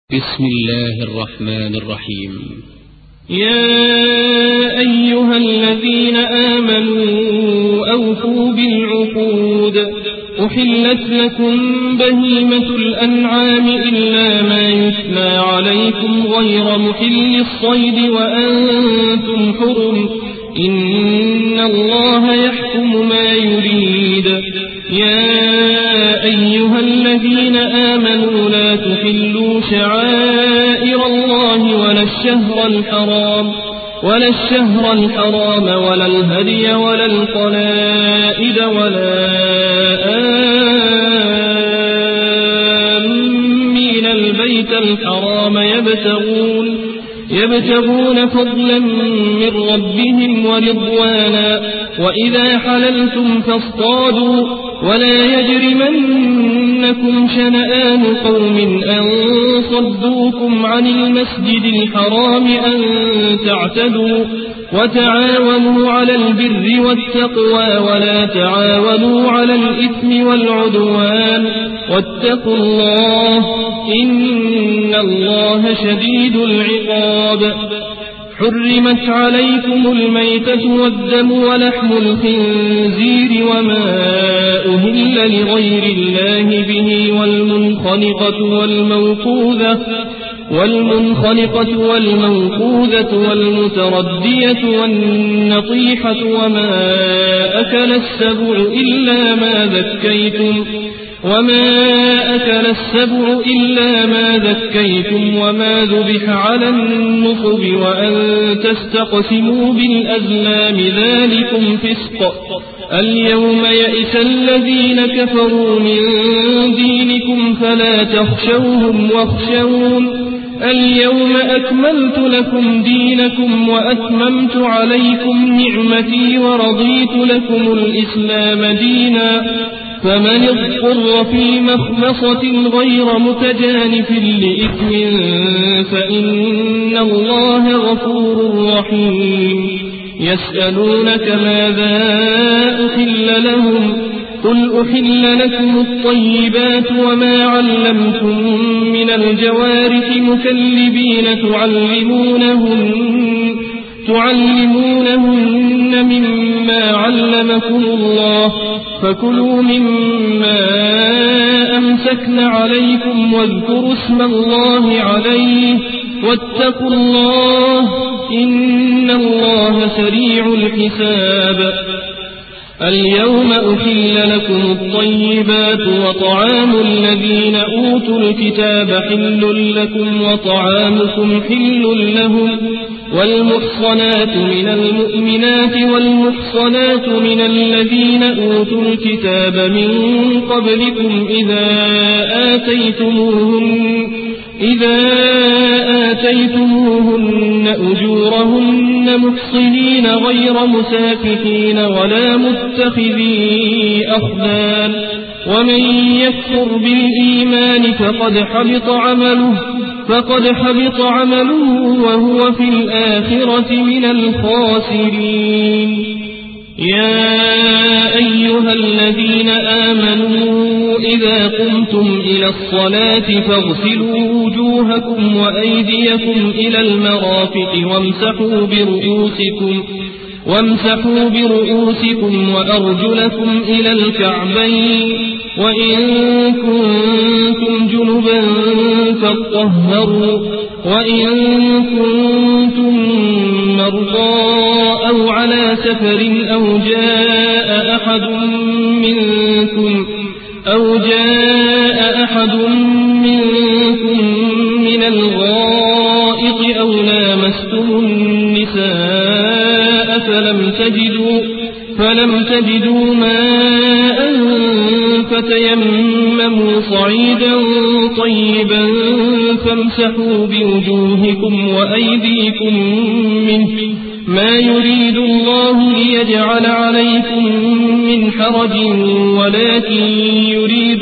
بسم الله الرحمن الرحيم. يا أيها الذين آمنوا أوفوا بالعقود. أحلت لكم بهيمة الأنعام إلا ما يتلى عليكم غير محل الصيد وأنتم حرم. إن الله يحكم ما يريد. يا أيها الذين آمنوا لا تحلوا شعائر الله ولا الشهر الحرام ولا الهدي ولا القلائد ولا آمين البيت الحرام يبتغون فضلا من ربهم ورضوانا. وإذا حللتم فاصطادوا ولا يجرمنكم شنآن قوم أن صدوكم عن المسجد الحرام أن تعتدوا. وتعاونوا على البر والتقوى ولا تعاونوا على الإثم والعدوان. واتقوا الله إن الله شديد العقاب. حرمت عليكم الميتة والدم ولحم الخنزير وما أهل لغير الله به والمنخنقة والموقوذة والمتردية والنطيحة وما أكل السبع إلا ما ذكيتم وما ذبح على النصب وأن تستقسموا بالأزلام ذلكم فسق. اليوم يئس الذين كفروا من دينكم فلا تخشوهم واخشون. اليوم أكملت لكم دينكم وأتممت عليكم نعمتي ورضيت لكم الإسلام دينا. فمن اضطر في مخمصة غير متجانف لإثم فإن الله غفور رحيم. يسألونك ماذا أحل لهم قل أحل لكم الطيبات وما علمتم من الجوارح مكلبين تعلمونهن مما علمكم الله. فكلوا مما أمسكن عليكم واذكروا اسم الله عليه واتقوا الله إن الله سريع الحساب. اليوم أحل لكم الطيبات وطعام الذين أوتوا الكتاب حل لكم وطعامكم حل لهم. والمحصنات من المؤمنات والمحصنات من الذين أوتوا الكتاب من قبلكم إذا آتيتموهن أجورهن محصنين غير مسافحين ولا متخذي أخدان. ومن يكفر بالإيمان فقد حبط عمله وهو في الآخرة من الخاسرين. يا أيها الذين آمنوا إذا قمتم إلى الصلاة فاغسلوا وجوهكم وأيديكم إلى المرافق وامسحوا برؤوسكم وأرجلكم إلى الكعبين. وإن كنتم جنبا فاطهروا. وإن كنتم مرضى أو على سفر أو جاء أحد منكم من الغائط أو لامستم النساء فلم تجدوا ماء فتيمموا صعيدا طيبا فامسحوا بوجوهكم وأيديكم منه. ما يريد الله ليجعل عليكم من حرج ولكن يريد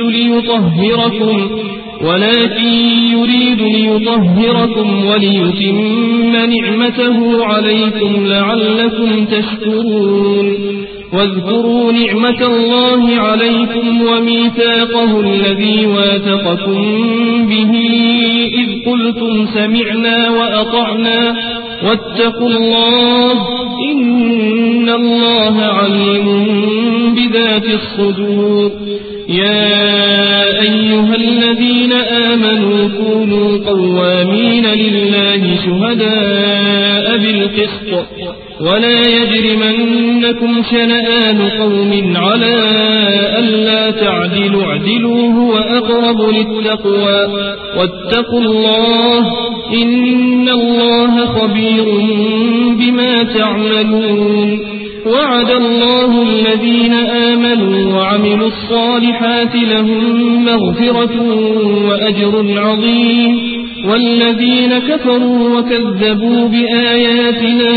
ليطهركم وليتم نعمته عليكم لعلكم تشكرون. واذكروا نعمة الله عليكم وميثاقه الذي واثقكم به إذ قلتم سمعنا وأطعنا واتقوا الله إن الله عليم بذات الصدور. يا أيها الذين آمنوا كونوا قوامين لله شهداء بالقسط ولا يجرمنكم شنآن قوم على ألا تعدلوا اعدلوا هو أقرب للتقوى واتقوا الله إن الله خبير بما تعملون. وعد الله الذين آمنوا وعملوا الصالحات لهم مغفرة وأجر عظيم والذين كفروا وكذبوا بآياتنا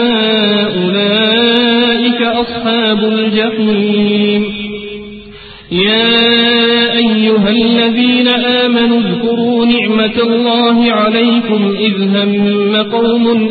أولئك أصحاب الجحيم. يا أيها الذين آمنوا اذكروا نعمة الله عليكم إذ هم قوم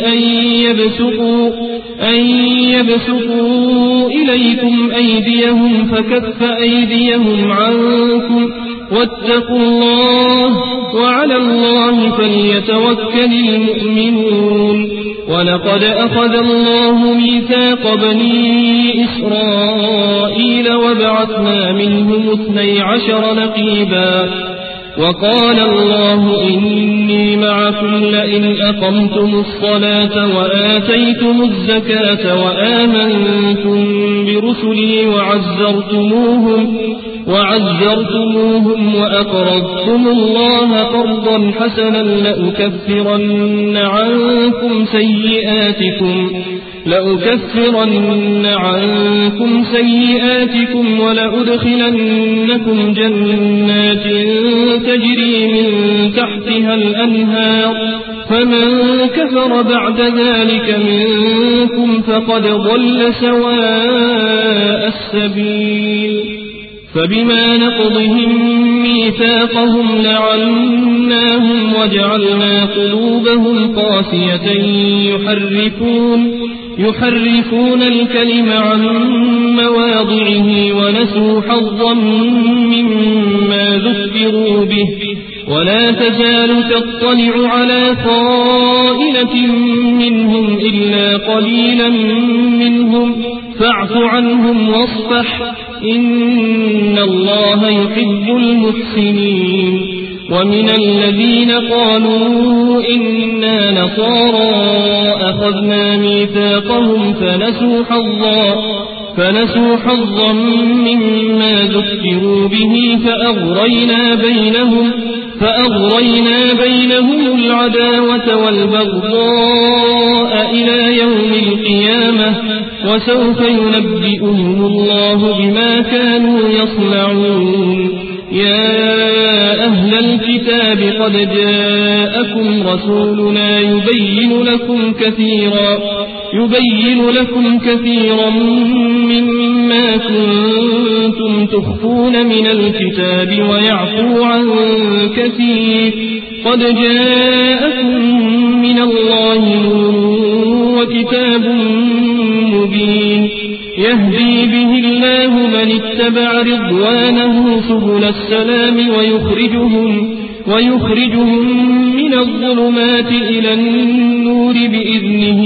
أن يبسطوا إليكم أيديهم فكف أيديهم عنكم واتقوا الله وعلى الله فليتوكل المؤمنون. ولقد أخذ الله ميثاق بني إسرائيل وبعثنا منهم 12 نقيبا وقال الله إني معكم لئن أقمتم الصلاة وآتيتم الزكاة وآمنتم برسلي وعزرتموهم وأقرضتم الله قرضا حسنا لأكفرن عنكم سيئاتكم ولأدخلنكم جنات تجري من تحتها الأنهار فمن كفر بعد ذلك منكم فقد ضل سواء السبيل. فبما نقضهم ميثاقهم لعناهم وجعلنا قلوبهم قاسية يحرفون الكلم عن مواضعه ونسوا حظا مما ذكروا به ولا تزال تطلع على خائنة منهم إلا قليلا منهم فاعف عنهم واصفح إن الله يحب المحسنين. ومن الذين قالوا إنا نصارى أخذنا ميثاقهم فنسوا حظا مما ذكروا به فأغرينا بينهم العداوة والبغضاء إلى يوم القيامة وسوف ينبئهم الله بما كانوا يصنعون. يا أهل الكتاب قد جاءكم رسولنا يبين لكم كثيرا مما كنتم تخفون من الكتاب ويعفو عن كثير قد جاءكم من الله نور وكتاب مبين يهدي به الله من اتبع رضوانه سبل السلام ويخرجهم من الظلمات إلى النور بإذنه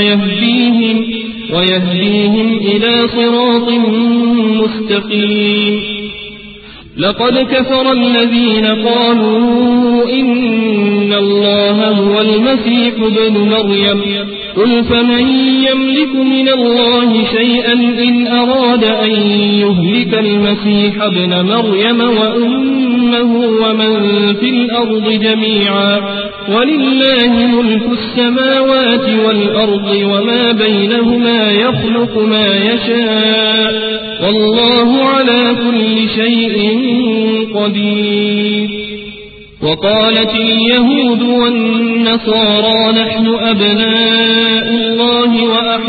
ويهديهم إلى صراط مستقيم. لقد كفر الذين قالوا إن الله هو المسيح ابن مريم قل فمن يملك من الله شيئا إن أراد أن يهلك المسيح ابن مريم وأمه ومن في الأرض جميعا ولله ملك السماوات والأرض وما بينهما يخلق ما يشاء والله على كل شيء قدير. وقالت اليهود والنصارى نحن أبناء الله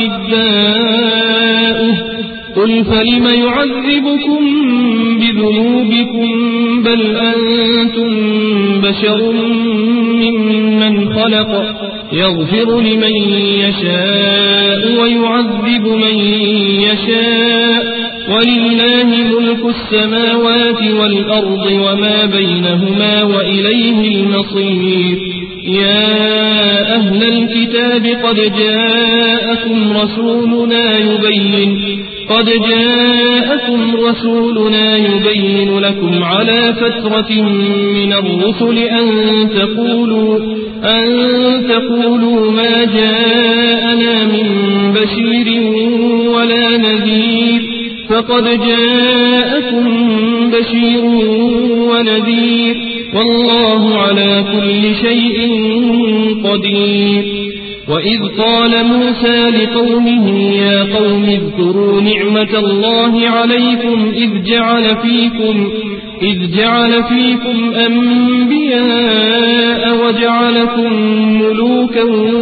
وأحباؤه قل فلم يعذبكم بذنوبكم بل أنتم بشر ممن خلق يغفر لمن يشاء ويعذب من يشاء ولله ملك السماوات والأرض وما بينهما وإليه المصير. يا أهل الكتاب قد جاءكم رسولنا يبين لكم على فترة من الرسل أن تقولوا ما جاءنا من بشير ولا نذير فقد جاءكم بشير ونذير والله على كل شيء قدير. وإذ قال موسى لقومه يا قوم اذكروا نعمة الله عليكم إذ جعل فيكم أنبياء وجعلكم ملوكا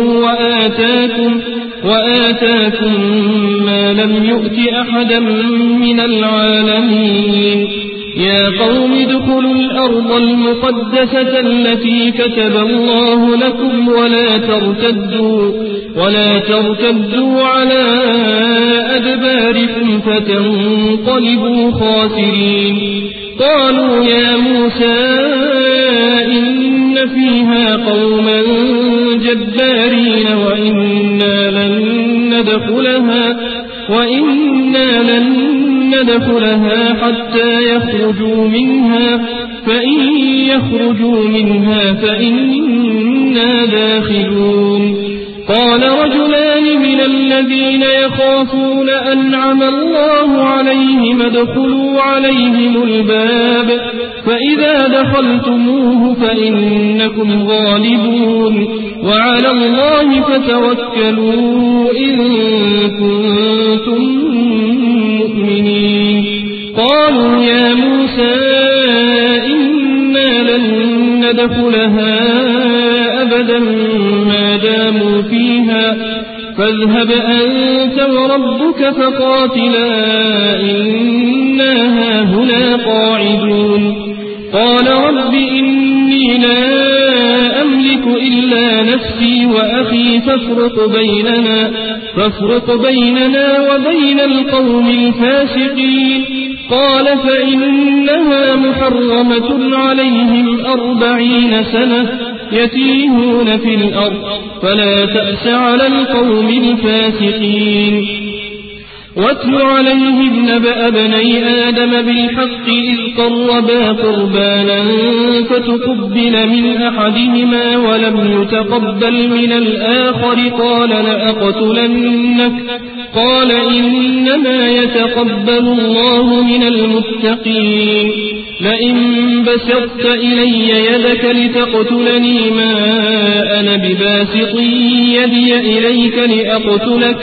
وآتاكم ما لم يؤت أحدا من العالمين. يا قوم ادخلوا الأرض المقدسة التي كتب الله لكم ولا ترتدوا على أدباركم فتنقلبوا خاسرين. قالوا يا موسى إن فيها قوما جبارين وإنا لن ندخلها حتى يخرجوا منها فإن يخرجوا منها فإنا داخلون. قال رجلان من الذين يخافون أنعم الله عليهم ادخلوا عليهم الباب فإذا دخلتموه فإنكم غالبون وعلى الله فتوكلوا إن كنتم مؤمنين. قالوا يا موسى إنا لن ندخلها أبدا ما داموا فيها فاذهب أنت وربك فقاتلا إنا هاهنا قاعدون. قال رب إني لا أملك إلا نفسي وأخي فافرق بيننا وبين القوم الفاسقين. قال فإنها محرمة عليهم 40 سنة يتيهون في الأرض فلا تأس على القوم الفاسقين. واتل عليهم نبأ بني آدم بالحق إذ قربا قربانا فتقبل من أحدهما ولم يتقبل من الآخر قال لأقتلنك قال إنما يتقبل الله من المتقين. لئن بسطت إلي يدك لتقتلني ما أنا بباسط يدي إليك لأقتلك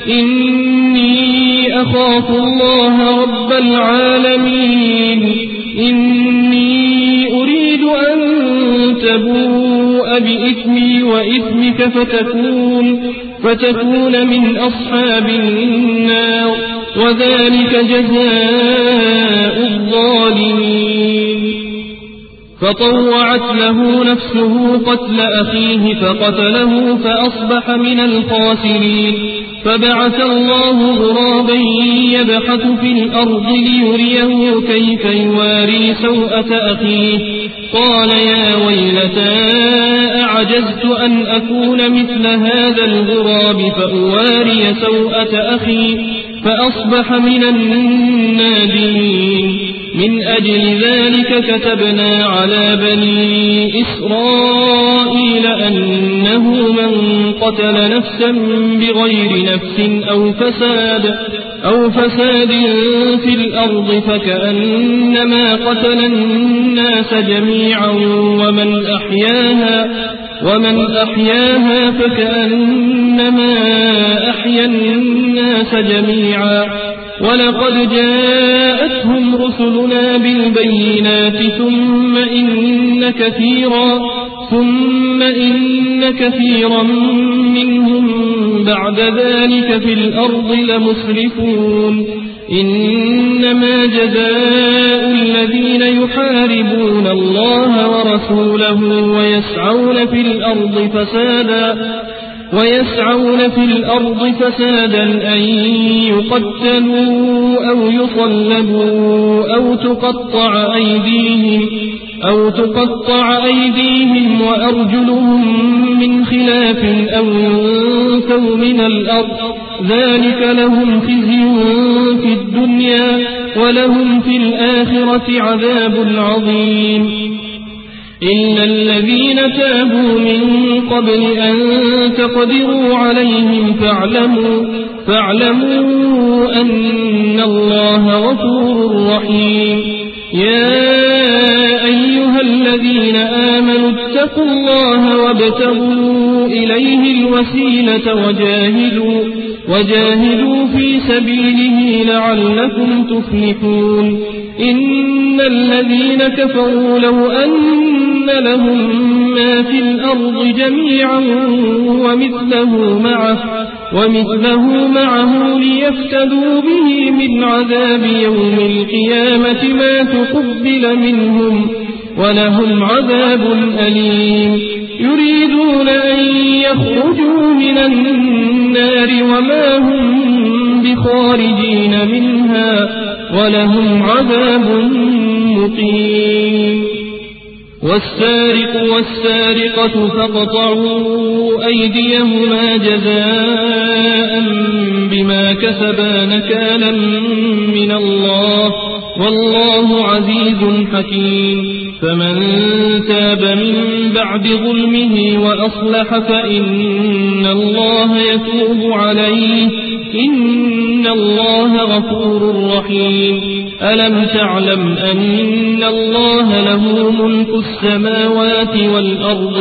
إني أخاف الله رب العالمين. إني أريد أن تبوء بإثمي وإثمك فتكون من أصحاب النار وذلك جزاء الظالمين. فطوعت له نفسه قتل أخيه فقتله فأصبح من الخاسرين. فبعث الله غرابا يبحث في الأرض ليريه كيف يواري سوءة أخيه قال يا ويلتى أعجزت أن أكون مثل هذا الغراب فأواري سوءة أخي فأصبح من النادمين. من أجل ذلك كتبنا على بني إسرائيل أنه من قتل نفسا بغير نفس أو فساد في الأرض فكأنما قتل الناس جميعا ومن أحياها فكأنما أحيا الناس جميعا. ولقد جاءتهم رسلنا بالبينات ثم إن كثيرا منهم بعد ذلك في الأرض لمسرفون. إنما جزاء الذين يحاربون الله ورسوله ويسعون في الأرض فسادا أن يقتلوا أو يصلبوا أو تقطع أو تقطع أيديهم وأرجلهم من خلاف أو ينفوا من الأرض ذلك لهم خزي في الدنيا ولهم في الآخرة عذاب عظيم إلا الذين تابوا من قبل أن تقدروا عليهم فاعلموا أن الله غفور رحيم يا أيها الذين آمنوا اتقوا الله وابتغوا إليه الوسيلة وجاهدوا في سبيله لعلكم تفلحون إن الذين كفروا لو أن لهم ما في الأرض جميعا ومثله معه ليفتدوا به من عذاب يوم القيامة ما تقبل منهم ولهم عذاب أليم يريدون أن يخرجوا من النار وما هم بخارجين منها ولهم عذاب مقيم والسارق والسارقة فاقطعوا أيديهما جزاء بما كسبا نكالا من الله والله عزيز حكيم فمن تاب من بعد ظلمه وأصلح فإن الله يتوب عليه إن الله غفور رحيم ألم تعلم أن الله له ملك السماوات والأرض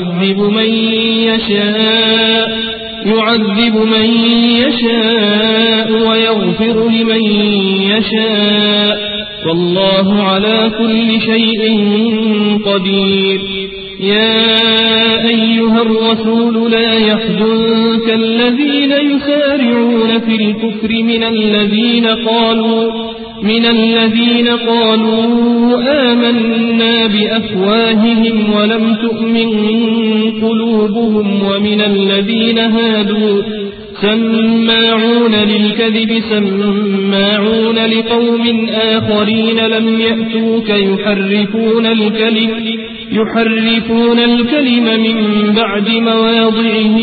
يعذب من يشاء ويغفر لمن يشاء والله على كل شيء قدير يا أيها الرسول لا يحزنك الذين يسارعون في الكفر من الذين قالوا آمنا بأفواههم ولم تؤمن قلوبهم ومن الذين هادوا سماعون للكذب سماعون لقوم آخرين لم يأتوك يحرفون الكلم من بعد مواضعه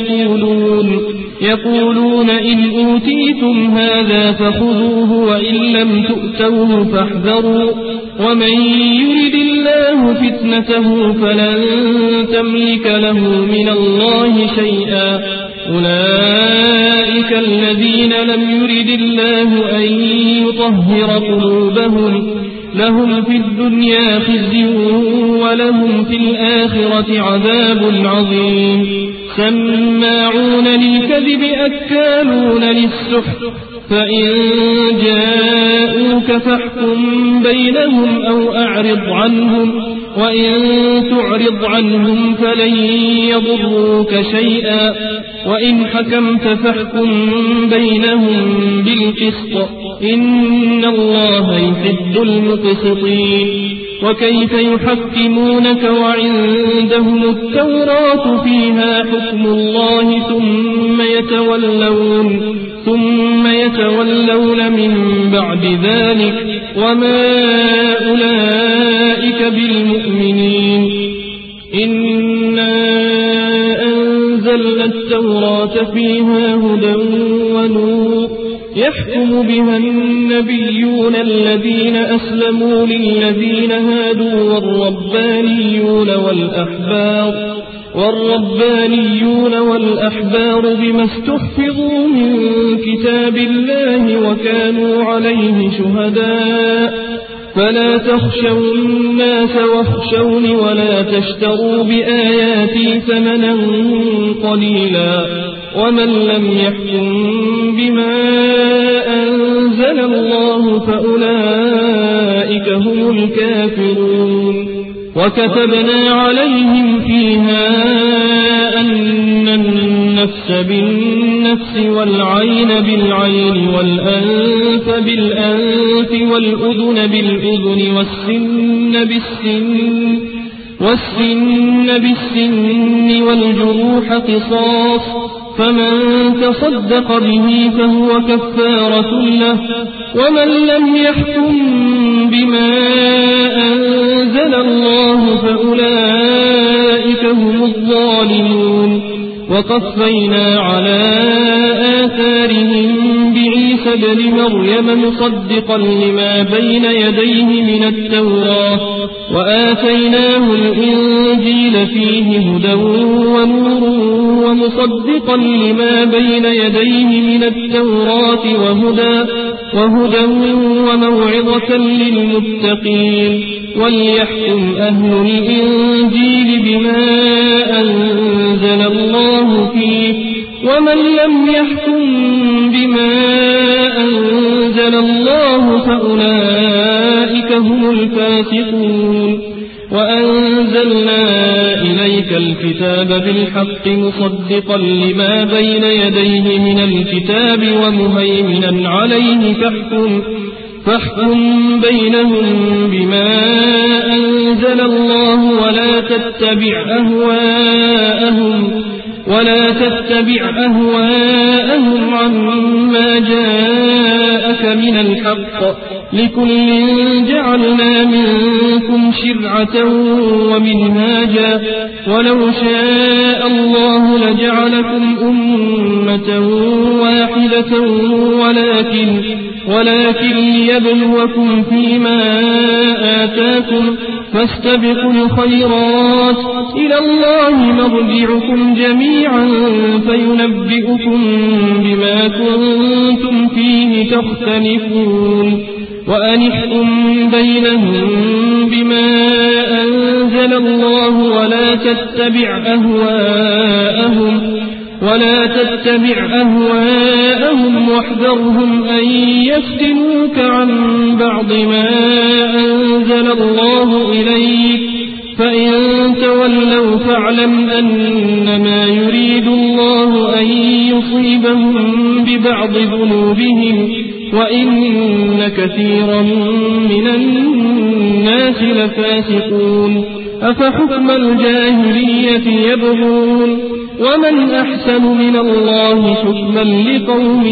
يقولون إن أوتيتم هذا فخذوه وإن لم تؤتوه فاحذروا ومن يرد الله فتنته فلن تملك له من الله شيئا أولئك الذين لم يرد الله أن يطهر قلوبهم لهم في الدنيا خزي ولهم في الآخرة عذاب عظيم سماعون للكذب أكالون للسحت فإن جاءوك فاحكم بينهم أو أعرض عنهم وإن تعرض عنهم فلن يضروك شيئا وإن حكمت فاحكم بينهم بالقسط إن الله يحب المقسطين وكيف يحكمونك وعندهم التوراة فيها حكم الله ثم يتولون من بعد ذلك وما أولئك بالمؤمنين إنا أنزلنا التوراة فيها هدى ونور يحكم بها النبيون الذين أسلموا للذين هادوا والربانيون والأحبار بما استحفظوا من كتاب الله وكانوا عليه شهداء فلا تخشوا الناس واخشوني ولا تشتروا بآياتي ثمنا قليلا ومن لم يحكم بما أنزل الله فأولئك هم الكافرون وكتبنا عليهم فيها أن النفس بالنفس والعين بالعين والأنف بالأنف والأذن بالأذن والسن بالسن والجروح قصاص فمن تصدق به فهو كفارة له ومن لم يحكم بما أنزل الله فأولئك هم الظالمون وقفينا على آثارهم بعيسى ابن مريم مصدقا لما بين يديه من التوراة وآتيناه الإنجيل فيه هدى ونور ومصدقا لما بين يديه من التوراة وهدى وموعظة للمتقين وليحكم أهل الإنجيل بما أنزل الله فيه ومن لم يحكم بما أنزل الله فأولئك هم الفاسقون وأنزلنا إليك الكتاب بالحق مصدقا لما بين يديه من الكتاب ومهيمنا عليه فاحكم بينهم بما أنزل الله ولا تتبع أهواءهم عما جاءك من الحق لكل جعلنا منكم شرعة ومنهاجا ولو شاء الله لجعلكم أمة واحدة ولكن ليبلوكم فيما آتاكم فاستبقوا الخيرات إلى الله مرجعكم جميعا فينبئكم بما كنتم فيه تختلفون وأنحكم بينهم بما أنزل الله ولا تتبع أهواءهم واحذرهم أن يفتنوك عن بعض ما أنزل الله إليك فإن تولوا فاعلم أنما يريد الله أن يصيبهم ببعض ذنوبهم وإن كثيرا من الناس لفاسقون أفحكم الجاهلية يبغون ومن أحسن من الله حكما لقوم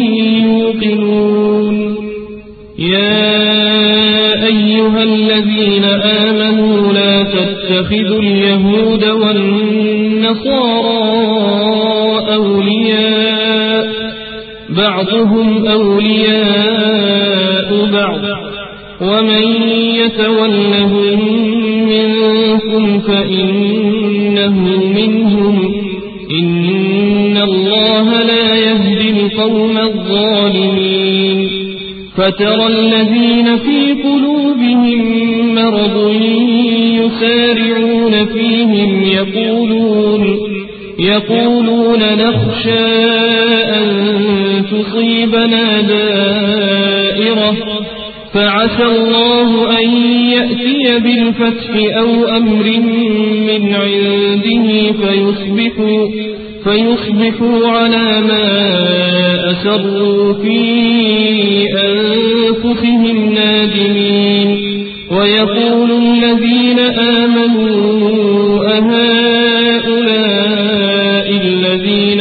يوقنون يا أيها الذين آمنوا لا تتخذوا اليهود والنصارى أولياء بعضهم أولياء بعض ومن يتولهم منكم فإنه منهم إن الله لا يهدي القوم الظالمين فترى الذين في قلوبهم مرض يسارعون فيهم يقولون نخشى أن تصيبنا دائرة فعسى الله أن يأتي بالفتح أو أمر من عنده فيصبحوا على ما أسروا في أنفسهم نادمين ويقول الذين آمنوا أهؤلاء الذين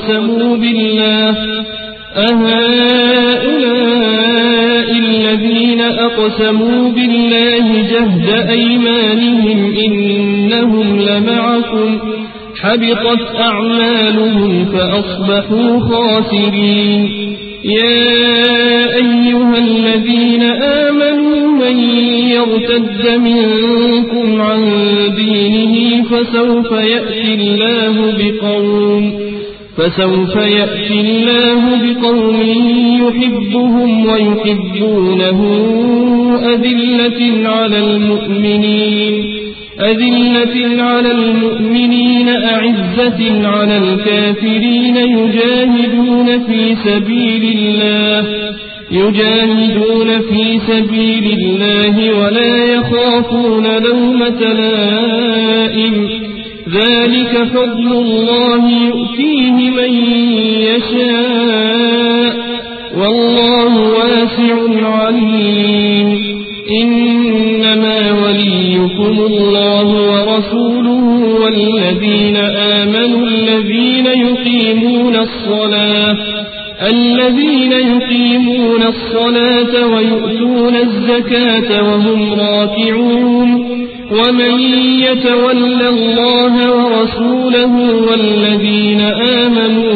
أقسموا بالله جهد أيمانهم إنهم لمعكم حبطت أعمالهم فأصبحوا خاسرين يا أيها الذين آمنوا من يرتد منكم عن دينه فسوف يأتي الله بقوم يحبهم ويحبونه أذلة على المؤمنين أعزة على الكافرين يجاهدون في سبيل الله ولا يخافون لومة لائم ذلك فضل الله يؤتيه من يشاء والله واسع عليم إنما وليكم الله ورسوله والذين آمنوا الذين الذين يقيمون الصلاة ويؤتون الزكاة وهم راكعون ومن يتول الله ورسوله والذين آمنوا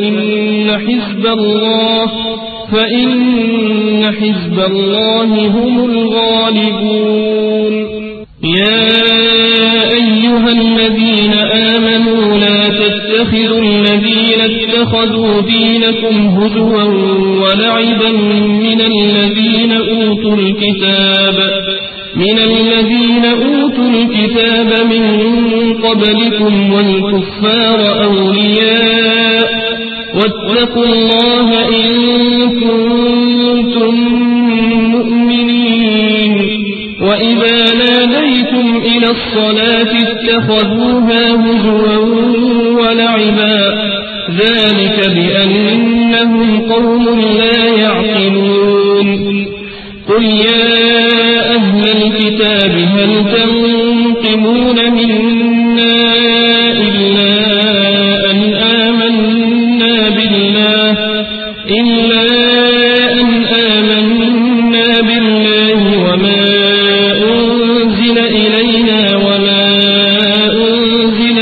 فإن حزب الله هم الغالبون يا أيها الذين آمنوا لا تتخذوا الذين اتخذوا دينكم هزوا ولعبا من الذين أوتوا الكتاب من قبلكم والكفار أولياء واتقوا الله إن كنتم مؤمنين وإذا ناديتم إلى الصلاة اتخذوها هزوا ولعبا ذلك بأنهم قوم لا يعقلون قل يا أهل الكتاب هل تنقمون منا إلا أن آمنا بالله وما أنزل إلينا وما أنزل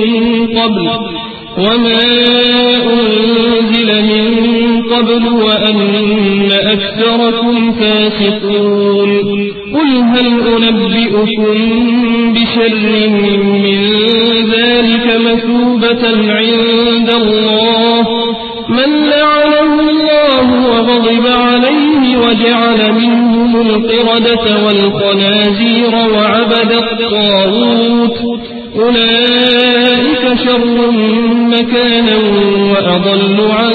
من قبل وأن أكثركم فاسقون قل هل أنبئكم بشر من ذلك مثوبة عند الله من لعنه الله وغضب عليه وجعل منهم القردة والخنازير وعبد الطاغوت أولئك شر مكانا وأضل عن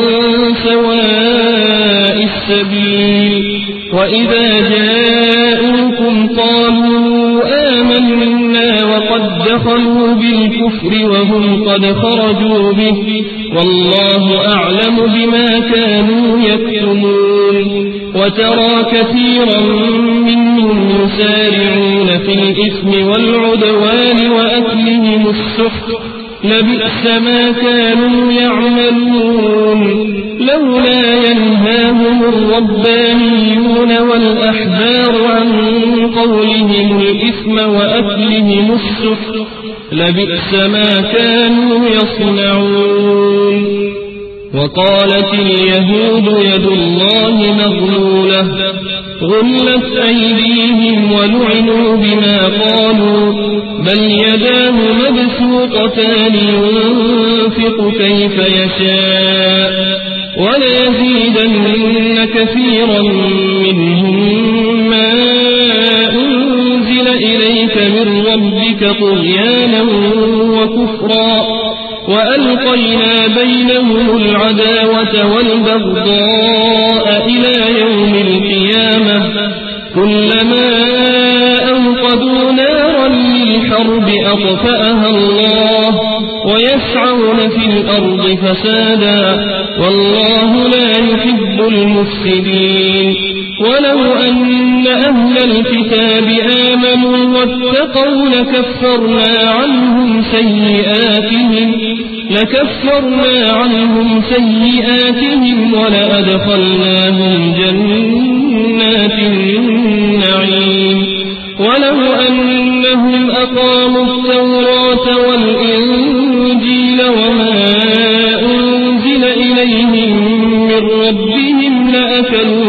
سواء السبيل وإذا جاءوكم قالوا آمنا وقد دخلوا بالكفر وهم قد خرجوا به والله أعلم بما كانوا يكتمون وترى كثيرا منهم يسارعون في الإثم والعدوان وأكلهم السحت لبئس ما كانوا يعملون لولا ينهاهم الربانيون والأحبار عن قولهم الإثم وأكلهم السحت لبئس ما كانوا يصنعون وقالت اليهود يد الله مغلولة غلت أيديهم ولعنوا بما قالوا بل يداه مبسوطتان ينفق كيف يشاء وليزيدن كثيرا منهم ما أنزل إليك من ربك طغيانا وكفرا وألقينا بينهم العداوة والبغضاء إلى يوم القيامة كلما أوقدوا نارا للحرب أطفأها الله ويسعون في الأرض فسادا والله لا يحب المفسدين ولو أن أهل الكتاب آمنوا واتقوا لكفرنا عنهم سيئاتهم ولأدخلناهم جنات النعيم ولو أنهم أقاموا التوراة والإنجيل وما أنزل إليهم من ربهم لأكلوا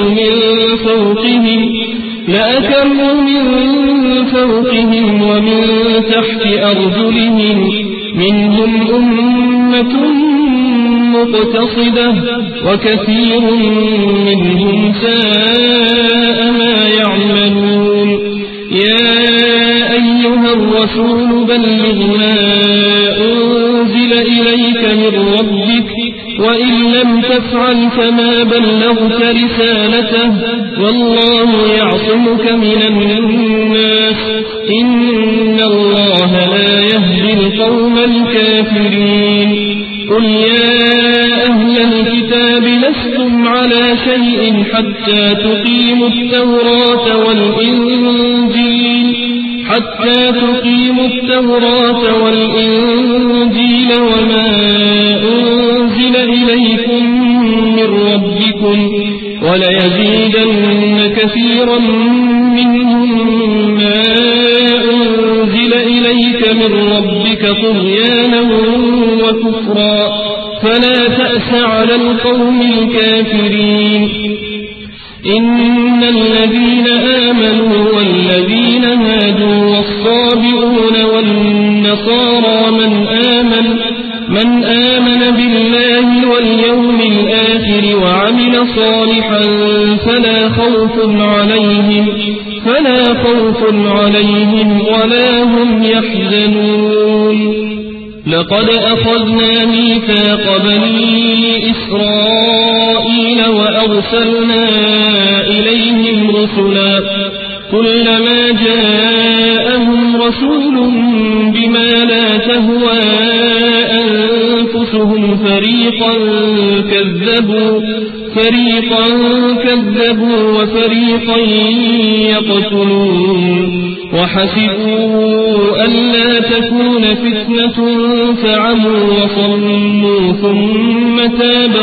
من فوقهم ومن تحت أرجلهم منهم أمة مقتصدة وكثير منهم ساء ما يعملون يا أيها الرسول بلغ ما أنزل إليك من ربك وإن لم تفعل فما بلغت رسالته والله يعصمك من الناس إن الله لا يهدي القوم الكافرين قل يا أهل الكتاب لستم على شيء حتى تقيموا التوراة والإنجيل وما أنزل إليكم من وكفرا فلا تأس على القوم الكافرين إن الذين آمنوا والذين هادوا والصابئون والنصارى من آمن بالله واليوم الآخر وعمل صالحا فلا خوف عليهم ولا هم يحزنون لقد أخذنا ميثاق بني إسرائيل وأرسلنا إليهم رسلا كلما جاءهم رسول بما لا تهوى أنفسهم فريقا كذبوا وفريقا يقتلون وحسبوا ألا تكون فتنة فعموا وصموا ثم تاب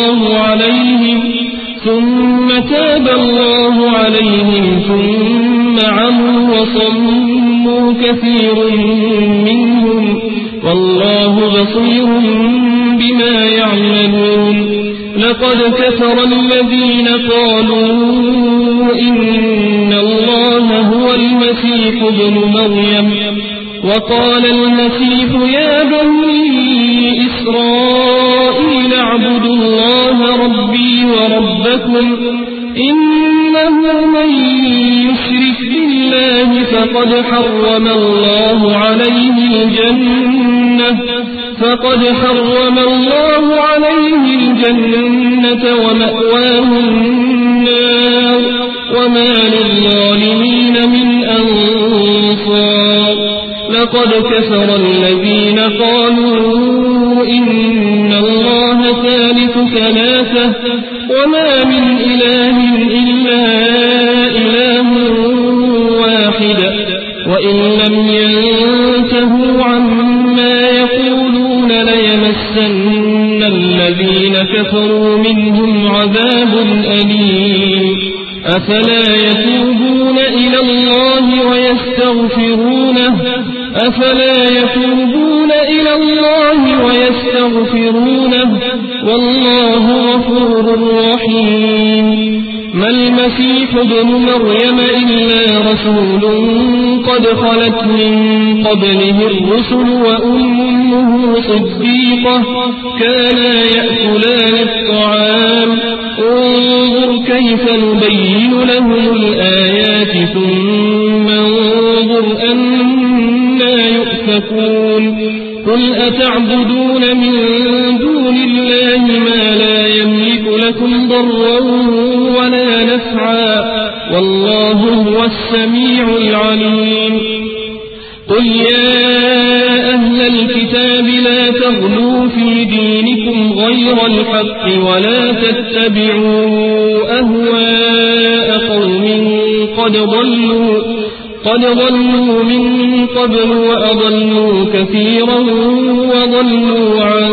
الله عليهم ثم عموا وصموا كثير منهم والله بصير بما يعملون لقد كفر الذين قالوا إن الله هو المسيح ابن مريم وقال المسيح يا بني إسرائيل اعبدوا الله ربي وربكم إنه من يشرك بالله فقد حرم الله عليه الجنة ومأواه النار وما للظالمين من أنصار لقد كفر الذين قالوا إن الله ثالث ثلاثة وما من إله إلا إله واحد وإن لم ينتهوا عما يقولون ليمسن الذين كفروا منهم عذاب أليم أفلا يتوبون إلى الله ويستغفرونه والله غفور رحيم ما المسيح ابن مريم إلا رسول قد خلت من قبله الرسل وأمه صديقة كانا يأكلان الطعام انظر كيف نبين لهم الآيات ثم انظر أنا يؤفكون قل أتعبدون من دون الله ما لا يملك لكم ضرا ولا نفعا والله هو السميع العليم قل يا أهل الكتاب لا تغلوا في دينكم غير الحق ولا تتبعوا أهواء قوم قد ضلوا من قبل وأضلوا كثيرا وضلوا عن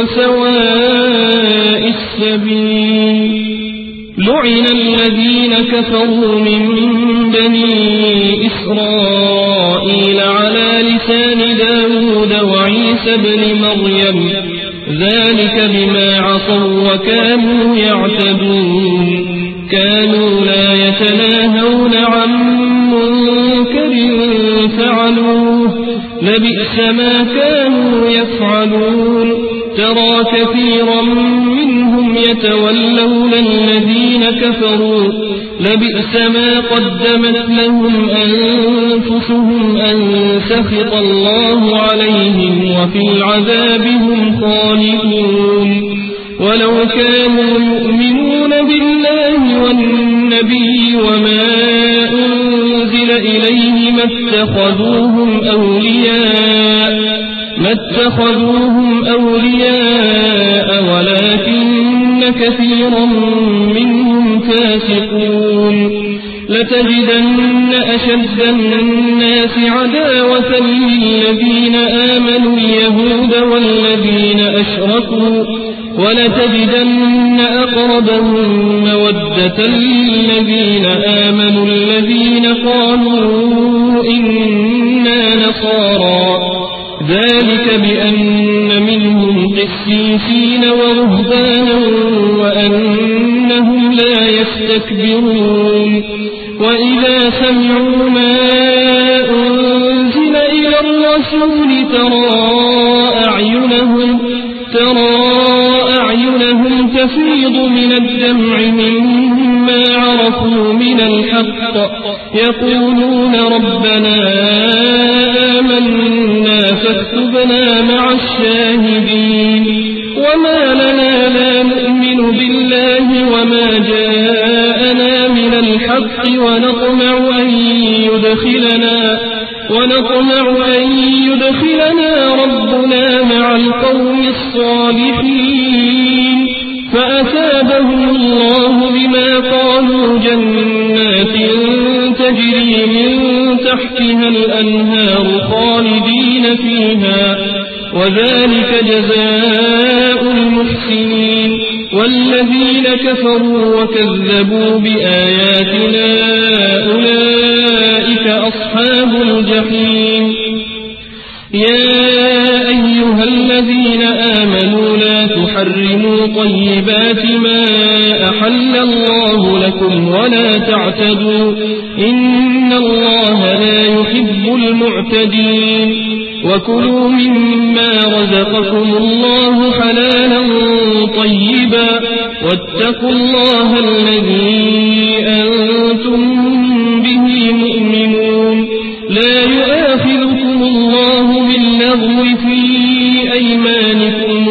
سواء السبيل لعن الذين كفروا من بني إسرائيل على لسان داود وعيسى بن مريم ذلك بما عصوا وكانوا يعتدون كانوا لا يتناهون عن منكر فعلوه لبئس ما كانوا يفعلون ترى كثيرا منهم يتولون الذين كفروا لبئس ما قدمت لهم أنفسهم أن سخط الله عليهم وفي العذاب هم خالدون ولو كانوا يؤمنون بالله والنبي وما أنزل إليه ما اتخذوهم أولياء ولكن كثيرا منهم فاسقون لتجدن أشد الناس عداوة للذين آمنوا اليهود والذين أشركوا ولتجدن أقربهم مودة للذين آمنوا الذين قالوا إنا نصارى ذلك بأن منهم قسيسين ورهبانا وأنهم لا يستكبرون وإذا سمعوا ما أنزل إلى الرسول ترى أعينهم تفيض من الدمع مما عرفوا من الحق يقولون ربنا آمنا فاكتبنا مع الشاهدين وما لنا لا نؤمن بالله وما جاءنا من الحق ونطمع أن يدخلنا ربنا مع القوم الصالحين فأثابهم الله بما قالوا جنات تجري من تحتها الأنهار خالدين فيها وذلك جزاء المحسنين والذين كفروا وكذبوا بآياتنا أولئك أصحاب الجحيم يا أيها الذين آمنوا لا تحرموا طيبات ما أحل الله لكم ولا تعتدوا إن الله لا يحب المعتدين وكلوا مما رزقكم الله حلالا طيبا واتقوا الله الذي أنتم به مؤمنون لا يؤاخذكم الله باللغو في أيمانكم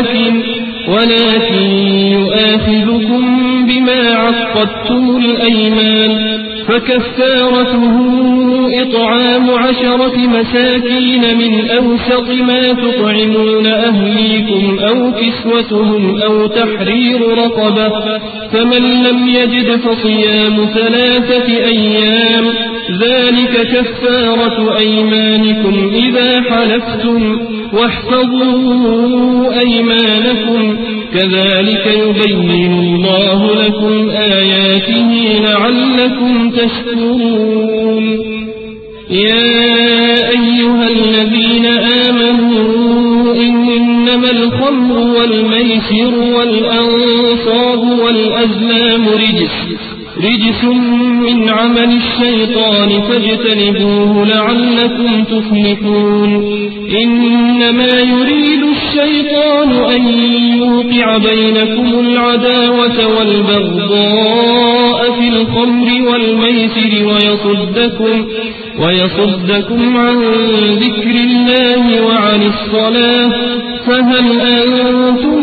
ولكن يؤاخذكم بما عقدتم الأيمان فكفارته إطعام 10 مساكين من أوسط ما تطعمون أهليكم أو كسوتهم أو تحرير رقبة فمن لم يجد فصيام 3 أيام ذلك كفارة أيمانكم إذا حلفتم واحفظوا أيمانكم كذلك يبين الله لكم آياته لعلكم تشكرون يا أيها الذين آمنوا إنما الخمر والميسر والأنصاب والأزلام رجس من عمل الشيطان فاجتنبوه لعلكم تفلحون إنما يريد الشيطان أن يوقع بينكم العداوة والبغضاء في الخمر والميسر ويصدكم عن ذكر الله وعن الصلاة فهل أنتم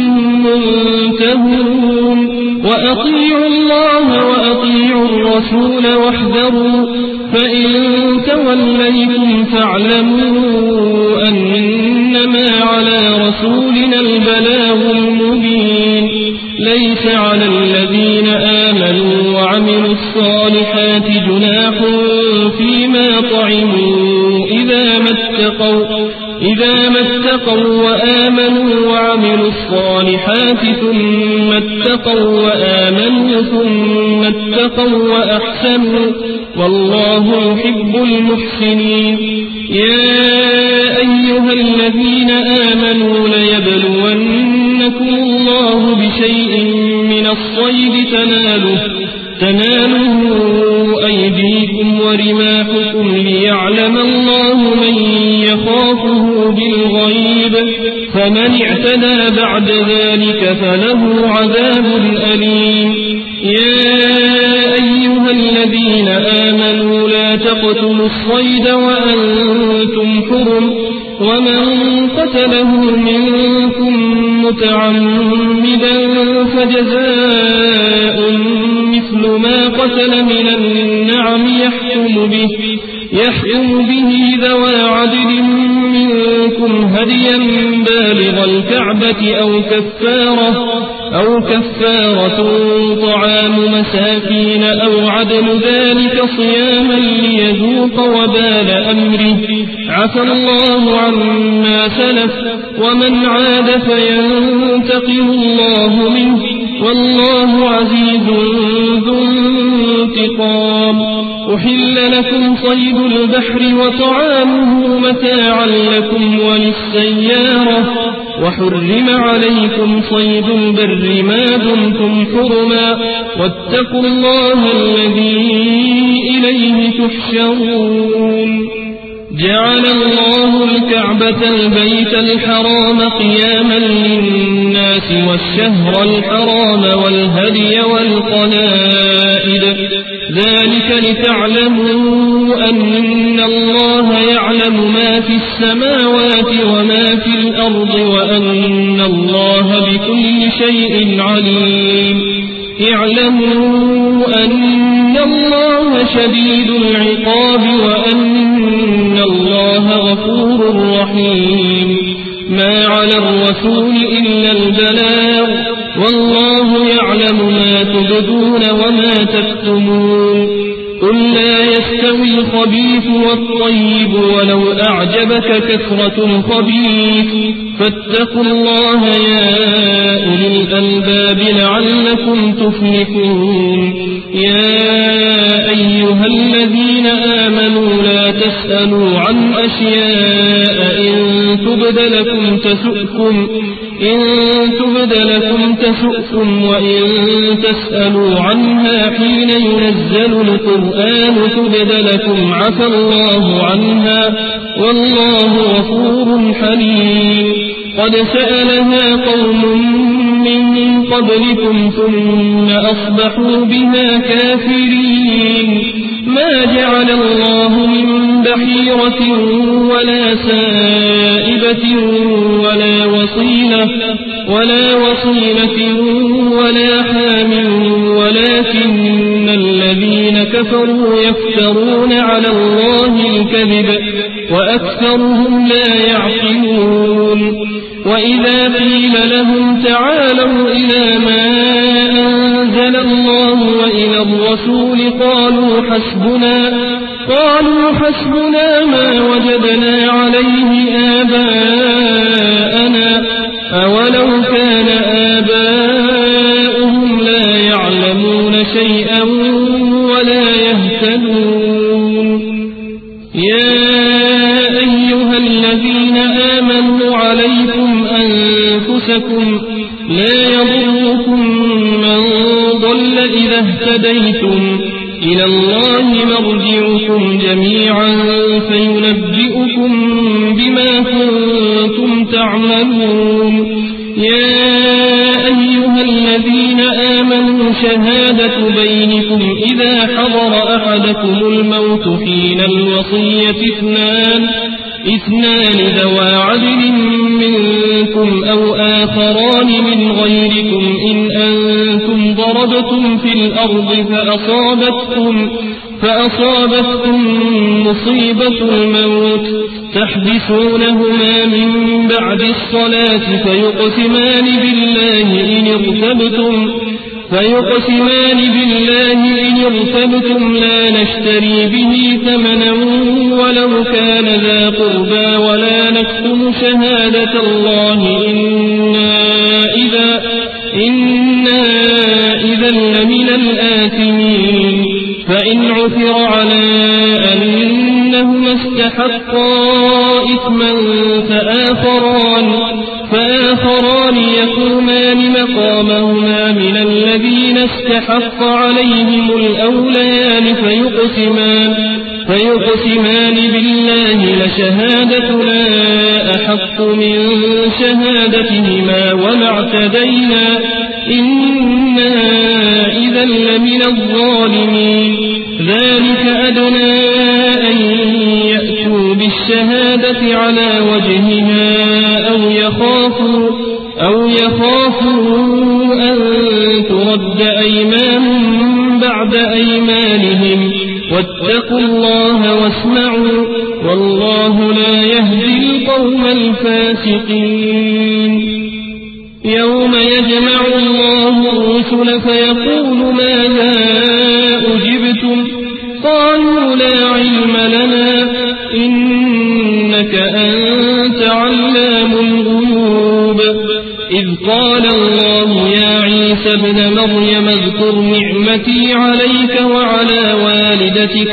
منتهون وأطيعوا الله وأطيعوا الرسول واحذروا فإن توليتم فاعلموا أنما على رسولنا البلاغ المبين ليس على الذين آمنوا وعملوا الصالحات جناح فيما طعموا إذا ما اتقوا وآمنوا وعملوا الصالحات ثم اتقوا وآمنوا ثم اتقوا وأحسنوا والله يحب المحسنين يا أيها الذين آمنوا ليبلونكم الله بشيء من الصيد تناله أيديكم ورماحكم ليعلم الله من يخافه بالغيب فمن اعتدى بعد ذلك فله عذاب أليم يا أيها الذين آمنوا لا تقتلوا الصيد وأنتم حرم ومن قتله منكم متعمدا فجزاء مثل ما قتل من النعم يحكم به ذوى عدل منكم هديا بالغ الكعبة أو كفارة طعام مساكين أو عدل ذلك صياما ليذوق وبال أمره عفى الله عما سلف ومن عاد فينتقم الله منه والله عزيز ذو انتقام أحل لكم صيد البحر وطعامه متاعا لكم وللسيارة وحرم عليكم صيد البر ما دمتم حرما واتقوا الله الذي إليه تحشرون جعل الله الكعبة البيت الحرام قياما للناس والشهر الحرام والهدي والقلائد ذلك لتعلموا أن الله يعلم ما في السماوات وما في الأرض وأن الله بكل شيء عليم اعلموا أن الله شديد العقاب وأن الله غفور رحيم ما على الرسول إلا البلاغ والله يعلم ما تبدون وما تكتمون قل لا يستوي الخبيث والطيب ولو أعجبك كثرة الخبيث فاتقوا الله يا أولي الألباب لعلكم تفلحون يا أيها الذين آمنوا لا تسألوا عن أشياء إن تبد لكم تسؤكم وإن تسألوا عنها حين ينزل القرآن تبد لكم عفى الله عنها والله غفور حليم قد سألها قوم من قبلكم ثم أصبحوا بها كافرين ما جعل الله من بحيرة ولا سائبة ولا وصيلة ولا حام ولكن الذين كفروا يفترون على الله الكذب وأكثرهم لا يعقلون وإذا قيل لهم تعالوا إلى ما أنزل الله وإلى الرسول قالوا حسبنا ما وجدنا عليه آباءنا أولو كان آباؤهم لا يعلمون شيئا ولا يهتدون يا أيها الذين آمنوا عليكم أنفسكم لا يضركم من ضل إذا اهتديتم إلى الله مرجعكم جميعا فينبئكم بما كنتم تعملون يا أيها الذين آمنوا شهادة بينكم إذا حضر أحدكم الموت حين الوصية اثنان ذوى عدل منكم أو آخران من غيركم إن أنتم ضربتم في الأرض فأصابتكم مصيبة الموت تحبسونهما من بعد الصلاة فيقسمان بالله إن ارتبتم لا نشتري به ثمنا ولو كان ذا قربى ولا نكتم شهادة الله إنا إذا لمن الآثمين فإن عثر على أنهما استحقا إثما فآخران يقومان مقامهما من الذين استحق عليهم الأوليان فيقسمان بالله لشهادتنا أحق من شهادتهما وما اعتدينا إنا إذا لمن الظالمين ذلك أدنى أن يأتوا بالشهادة على وجهها أو يخافوا أن ترد أيمان بعد أيمانهم واتقوا الله واسمعوا والله لا يهدي القوم الفاسقين يوم يجمع الله الرسل فيقول ماذا أجبتم قالوا لا علم لنا إنك أنت علام الغيوب إذ قال الله يا عيسى ابن مريم اذكر نعمتي عليك وعلى والدتك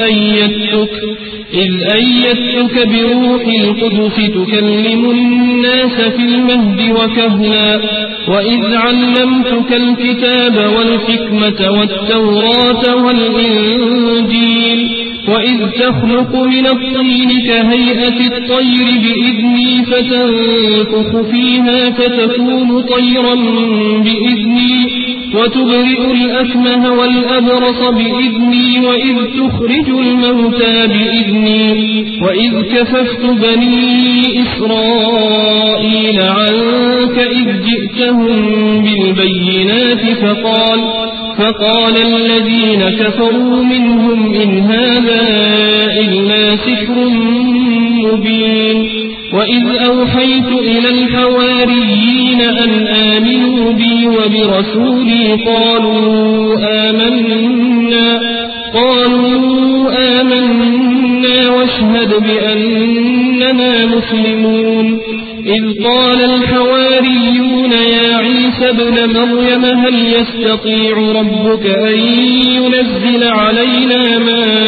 إذ أيدتك بروح القدس تكلم الناس في المهد وكهلا وإذ علمتك الكتاب والحكمة والتوراة والإنجيل وإذ تخلق من الطين كهيئة الطير بإذني فتنفخ فيها فتكون طيرا بإذني وتبرئ الأكمه والأبرص بإذني وإذ تخرج الموتى بإذني وإذ كففت بني إسرائيل عنك إذ جئتهم بالبينات فقال الذين كفروا منهم إن هذا إلا سحر مبين وإذ أوحيت إلى الحواريين أن آمنوا بي وبرسولي قالوا آمنا واشهد بأننا مسلمون إذ قال الحواريون يا عيسى ابن مريم هل يستطيع ربك أن ينزل علينا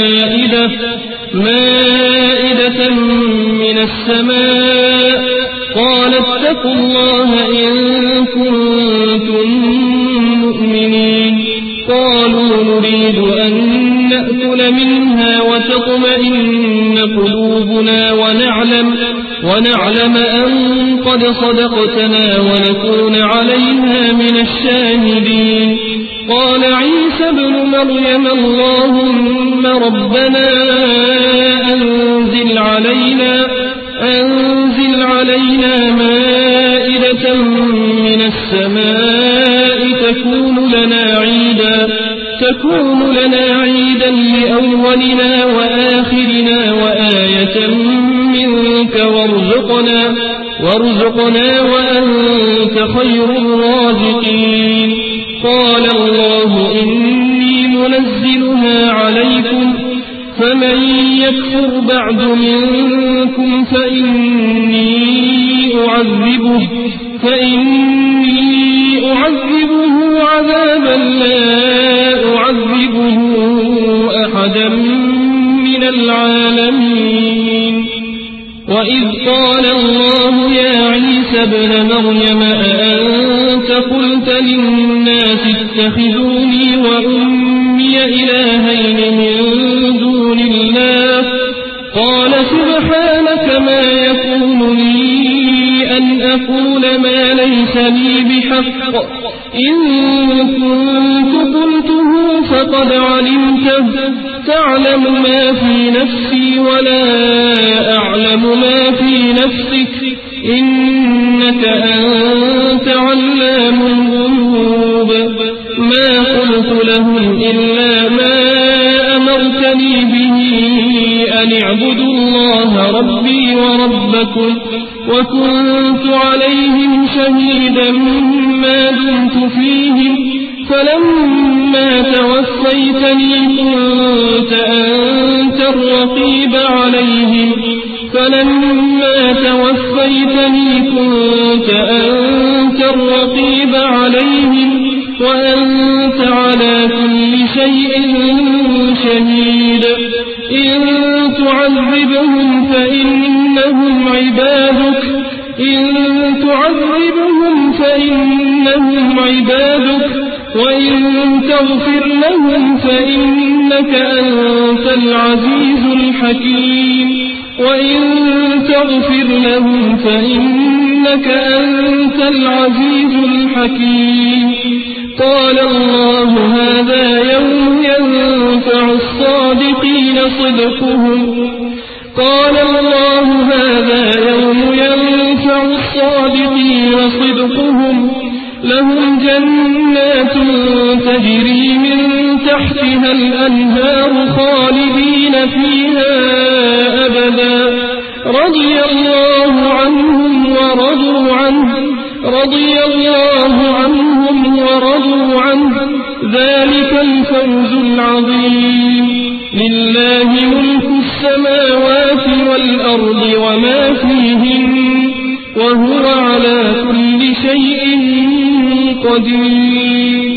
مائدة من السماء قال اتقوا الله إن كنتم مؤمنين قالوا نريد أن نأكل منها وتطمئن قلوبنا ونعلم أن قد صدقتنا ونكون عليها من الشاهدين قال عيسى ابن مريم اللهم ربنا أنزل علينا مائدة من السماء تكون لنا عيدا لأولنا وآخرنا وآية منك وارزقنا وأنت خير الرازقين قال الله إني منزلها عليكم فمن يكفر بعد منكم فإني أعذبه عذابا لا أعذبه أحدا من العالمين وإذ قال الله يا عيسى ابن مريم أأنت قلت للناس اتخذوني وأمي إلهين من دون الله قال سبحانك ما يكون لي أن أقول ما ليس لي بحق إن كنت قلته فقد علمته تعلم ما في نفسي ولا أعلم ما في نفسك إنك أنت علام الغيوب ما قلت لهم إلا ما أمرتني به أن اعبدوا الله ربي وربكم وكنت عليهم شهيدا ما دمت فيهم فلما توفيتني كنت أنت الرقيب عليهم وأنت على كل شيء شهيد إن تعذبهم فإنهم عبادك وإن تغفر لهم فإنك أنت العزيز الحكيم قال الله هذا يوم ينفع الصادقين صدقهم لهم جنات تجري من تحتها الأنهار خالدين فيها أبدا رضي الله عنهم ورضوا عنه ذلك الفوز العظيم لله ملك السماوات والأرض وما فيهن وهو على كل شيء قدير.